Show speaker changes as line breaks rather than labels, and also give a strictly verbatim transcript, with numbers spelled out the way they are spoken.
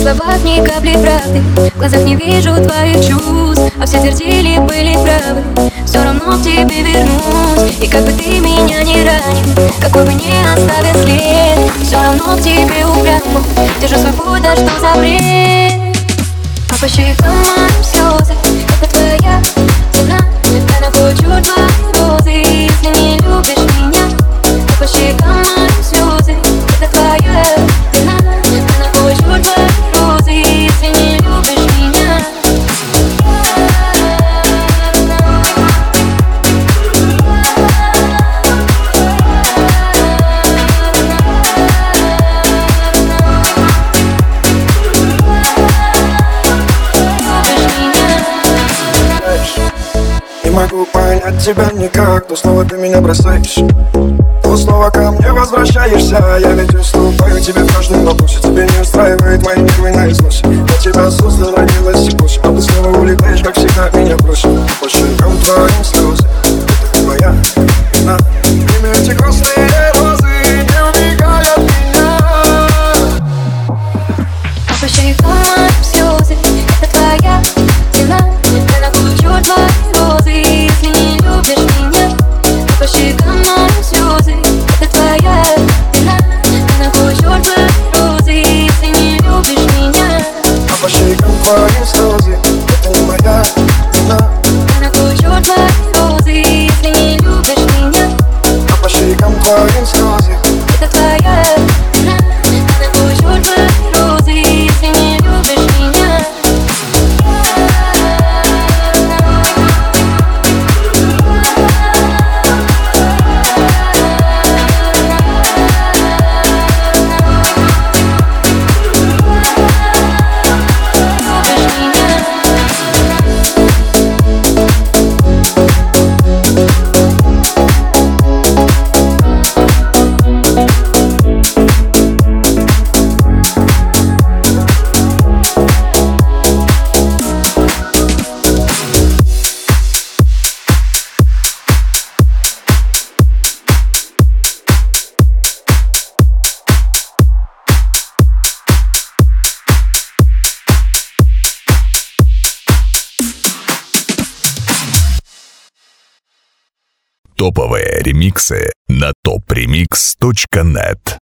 словах ни капли правды, в глазах не вижу твоих чувств, а все твердили, были правы. Все равно к тебе вернусь, и как бы ты меня не ранил, какой бы ни оставил след, все равно к тебе упрямо держу свой путь, да что за бред. А по щекам моим слезы, это твоя вина. Я наклочу твои розы, если не любишь меня. А по щекам моим слезы, это твоя вина. Я наклочу твои розы, если не любишь меня.
Не могу понять тебя никак, то снова ты меня бросаешь, то снова ко мне возвращаешься. Я ведь уступаю тебе в каждом вопросе, тебе не устраивает мои нервы наизусть. Я тебя создал, родилась и больше, а ты снова улетаешь, как всегда меня бросил. По щекам твоим слезы, это твоя вина. Имя эти грустные розы не убегай от меня.
А по щекам моим слезы, это твоя вина. Я наклочу твои розы, если не любишь меня. А по щекам моим слезы, это твоя вина. Я наклочу твои розы, если не любишь меня.
А по щекам твоим слезы, это не моя вина.
Я наклочу твои розы, если не любишь меня.
А по щекам твоим слезы,
это твоя вина. Я наклочу твои розы, если не любишь меня.
Топовые ремиксы на топ ремикс точка нет.